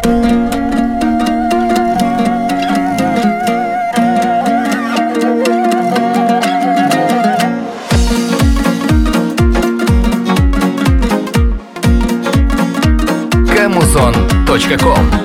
Camuson.com.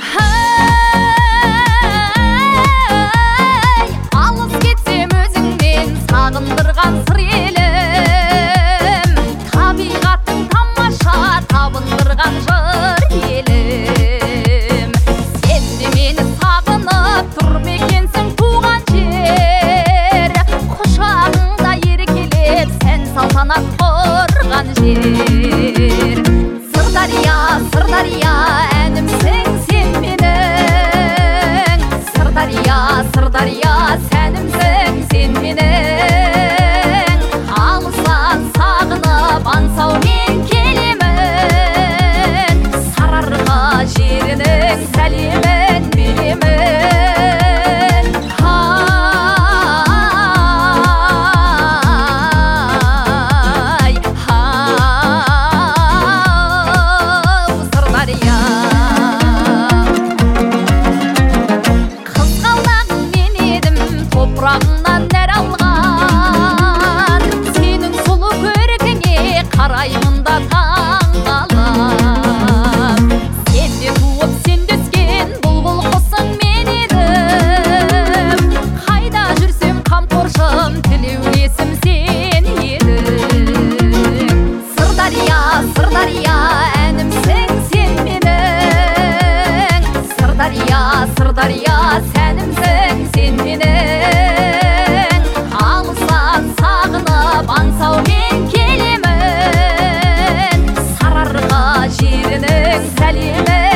Алыс кетсем өзіңнен сағындырған сыр елім, табиғаттың тамаша табындырған жыр елім. Сен де мені сағынып тұр ма екенсің туған жер, құшағыңда еркелеп сән салтанат құрған жер. Сырдария, әнімсің сен менің, Сырдария, сәнімсің сен менің. Алыстан сағынып аңсаумен келемін, Сарыарқа жерінің сәлемін беремін. Топырағыңнан нәр алған, сенің сұлу көркіңе қараймын да таңғалам. Сен де туып сен де өскен бұлбұл құсың мен едім, қайда жүрсем қамқоршым тілеулесім сен едің. Сырдария, әнімсің сен менің, Сырдария, сәнімсің сен менің. Алыстан сағынып аңсаумен келемін, Сарыарқа жерінің сәлемін